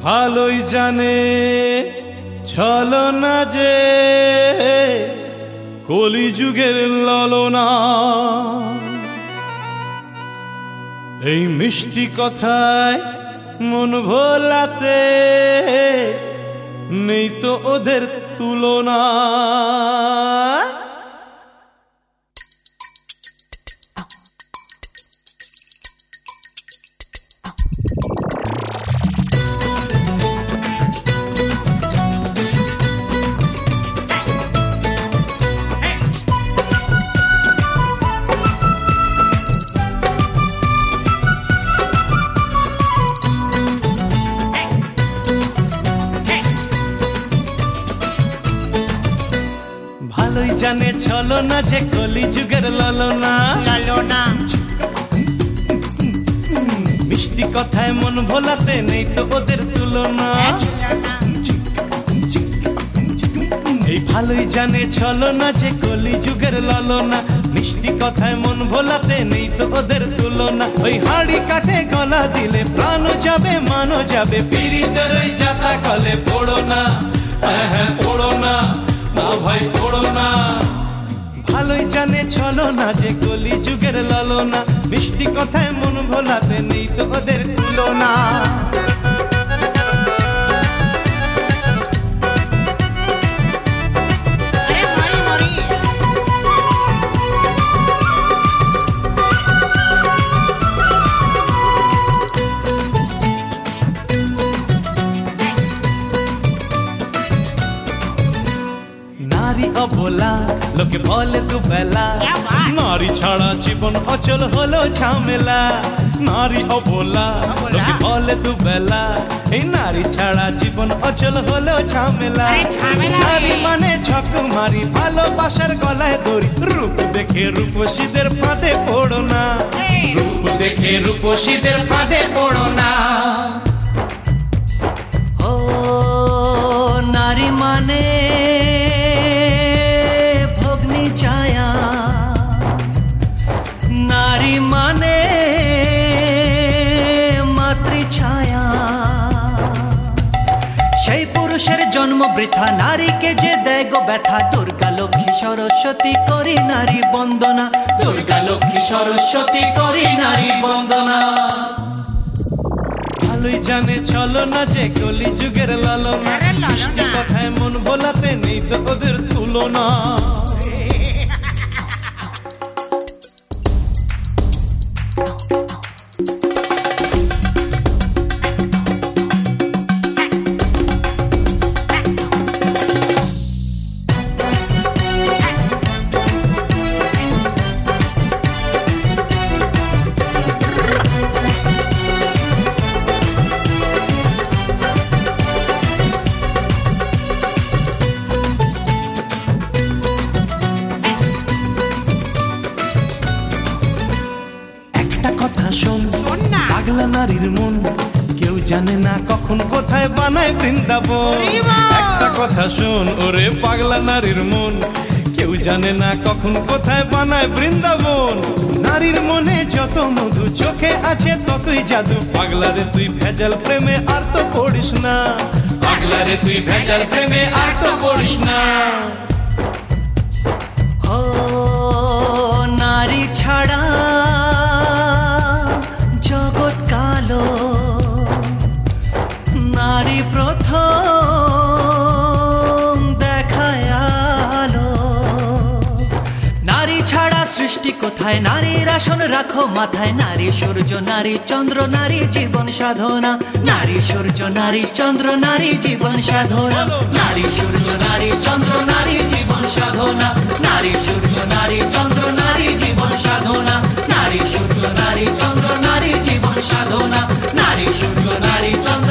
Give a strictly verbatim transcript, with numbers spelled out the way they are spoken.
ভালোই জানে ছলনা যে কলিযুগের ললনা। এই মিষ্টি কথায় মন ভোলাতে নেই তো ওদের তুলনা। ভালোই জানে ছলনা যে কলিযুগের ললনা। চলনা মিষ্টি কথায় মন ভোলাতে নেই তো ওদের তুলনা। এই ভালোই জানে ছলনা যে কলিযুগের ললনা। মিষ্টি কথায় মন ভোলাতে নেই তো ওদের তুলনা। ওই হাড়ি কাঠে গলা দিলে প্রাণ যাবে মানো যাবে। পীড়িতের ওই জাতা কলে পড়ো না, হ্যাঁ হ্যাঁ পড়ো না, ও ভাই পড়ো না। ভালোই জানে ছলনা যে কলিযুগের ললনা। মিষ্টি কথায় মন ভোলাতে নেই তো ওদের তুলনা। নারী অবলা লোকে বলে দুবেলা। নারী ছাড়া জীবন অচল হলো ঝামেলা। নারী অবলা লোকে বলে দুবেলা। এই নারী ছাড়া জীবন অচল হলো ঝামেলা। নারী মানে ছক মারি ভালোবাসার গলায় দড়ি। রূপ দেখে রূপসীদের ফাঁদে পড়ো না, রূপ দেখে রূপসীদের ফাঁদে পড়ো না। ও নারী মানে ভগ্নী ছায়া। নারী মানে মাতৃ ছায়া। সেই পুরুষের জন্ম বৃথা, নারীকে যে দেয় গো ব্যথা। দুর্গা লক্ষ্মী সরস্বতী করি নারী বন্দনা। দুর্গা লক্ষ্মী সরস্বতী করি নারী বন্দনা। ভালোই জানে ছলনা যে কলিযুগের ললনা। মিষ্টি কথায় মন ভোলাতে নেই তো ওদের তুলনা। কথা শোন, পাগলা নারীর মন কেউ জানে না কখন কোথায় বানায় বৃন্দাবন। একটা কথা শোন ওরে পাগলা নারীর মন, কেউ জানে না কখন কোথায় বানায় বৃন্দাবন। নারীর মনে যত মধু, চোখে আছে ততই জাদু। পাগলারে তুই ভেজাল প্রেমে আর তো পড়িস না। পাগলারে তুই ভেজাল প্রেমে আর তো পড়িস না। ও নারী ছাড়া জগৎ কালো। নারী প্রথম দেখায় আলো। নারী ছাড়া সৃষ্টি কোথায়? নারীর আসন রাখো মাথায়। নারী সূর্য, নারী চন্দ্র, নারী জীবন সাধনা। নারী সূর্য, নারী চন্দ্র, নারী জীবন সাধনা। নারী সূর্য, নারী চন্দ্র, নারী জীবন সাধনা। নারী সূর্য, নারী চন্দ্র, নারী জীবন সাধনা। নারী সূর্য, নারী চন্দ্র, নারী জীবন সাধনা। নারী সূর্য, নারী চন্দ্র।